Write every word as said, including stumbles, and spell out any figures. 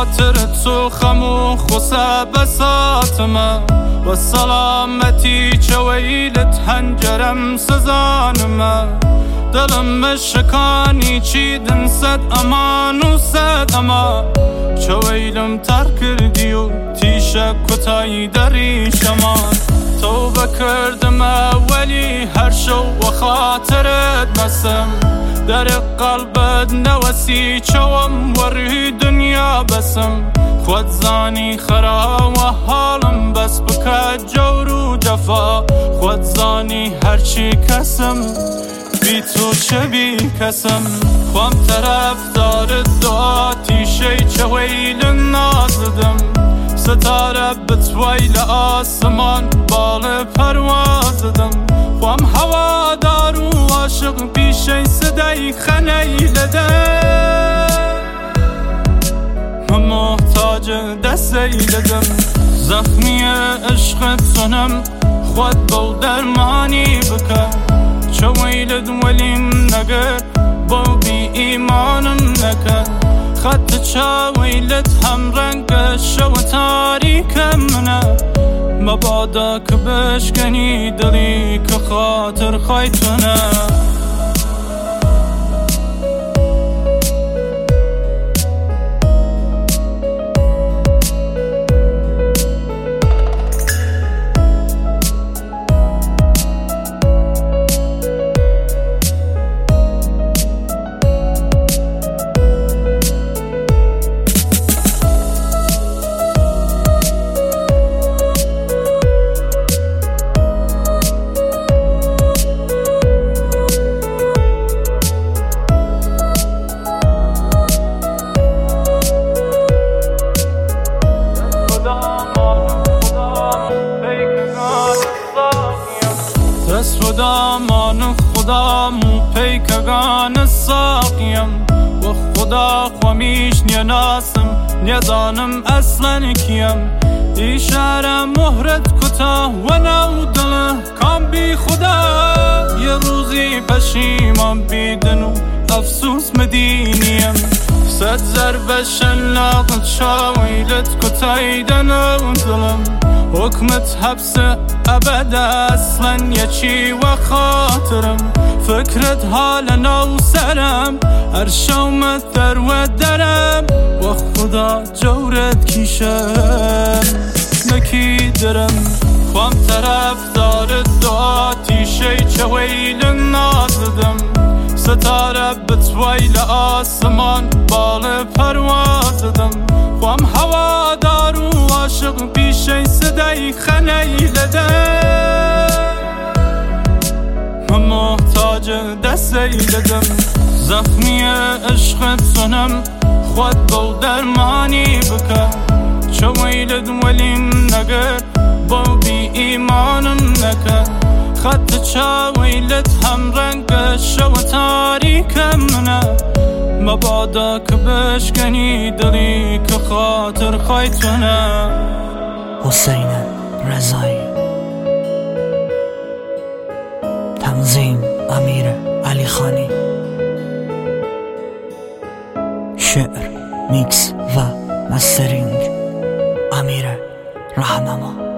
خاطر تو خمو خسه بساتمه و سلامتی چویلت هنجرم سزانمه دلم شکانی چیدن صد امان و صد اما چویلم تر کردی و تیشه کتایی دری شمان توبه کردم اولی هر شو و خاطرت بسم در قلبت نوسی چوم وری دنیا بسم خود زانی خرا و حالم بس بکد جور و جفا خود زانی هرچی کسم بی تو چه بی کسم خوام طرف دار دعا تیشه چه ویل نازدم ستاره بتویل آسمان بال پروازدم خوام هوا دار و عاشق بیشه صدای خنیلده من محتاج دستیلدم زخمی عشقت سنم خود بو درمانی بکن چویلد ولیم نگر با بی ایمانم نکن خط چویلد هم رنگ شو تاریکم منه مبادا که بشکنی دلی که خاطر خایتونه دست و دامان خدا مو پیکگان ساقیم و خدا خوامیش نیاناسم نیدانم اصلا کیم ایشاره مهرت کتا و نو دل کام بی خدا یه روزی پشیمان بیدن و افسوس مدینیم صد ضربه شلاقت شاویلت کتایدن و ظلم حکمت حبس ابد اصلا یه چی و خاطرم فکرت حال نو سرم هر شومت در و درم و خدا جورت کیشم نکی درم خوام طرف دار دعا تیشه چه ویل نازدم ستاره بتویل آسمان بال پروازدم خوام هوا دار و عاشق بیشه صدای خنیلده من محتاج دستیلدم زخمی عشقت سنم خود بو درمانی بکن چویلد ولیم نگر با بی ایمانم نکن خط چویلت هم رنگ شو تاریکم منه مبادا که بشکنی دلی که خاطر خایتونه حسین رضایی تنظیم امیر علی خانی شعر میکس و مسترینگ امیر رهنما